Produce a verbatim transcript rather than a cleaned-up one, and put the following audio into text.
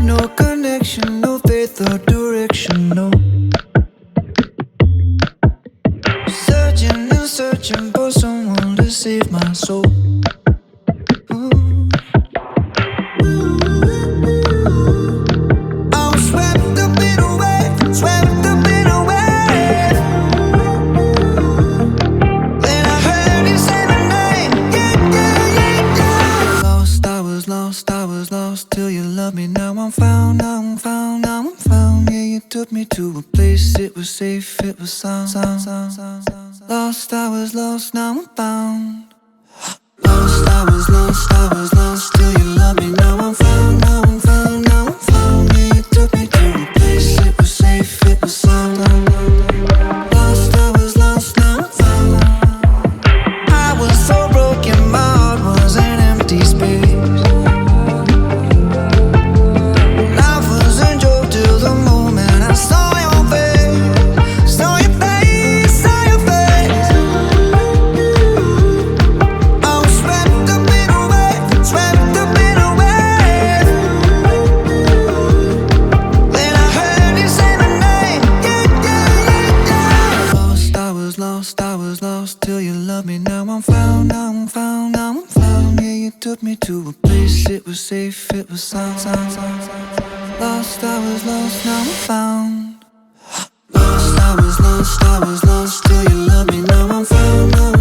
no connection, no faith or direction, no. Searching and searching for someone to save my soul. Ooh. I was swept up in a wave, swept up in a wave. Then I heard you say my name, yeah, yeah, yeah, yeah. Lost, I was lost, I was lost till you loved me. Now I'm found, now I'm found, now I'm found. Yeah, you took me to a place, it was safe, it was sound, sound, sound, sound, sound. Lost, I was lost, now I'm found. Lost, I was lost, I was lost till you loved me. Now I'm found, now I'm found, now I'm found. Yeah, you took me to a place, it was safe, it was sound. Lost, I was lost, now I'm found. I was so broken, my heart was an empty space. Life was a joke till the moment I saw your face, saw your face, saw your face. I was swept up in a wave, swept up in a wave. Then I heard you say my name, yeah, yeah, yeah, yeah. Lost, I was lost, I was lost till you loved me. Now I'm found, now I'm found, now I'm found. Yeah, you took me to a place, it was safe, it was sound, sound, sound, sound. Lost, I was lost, now I'm found. Lost, I was lost, I was lost till you loved me. Now I'm found, now I'm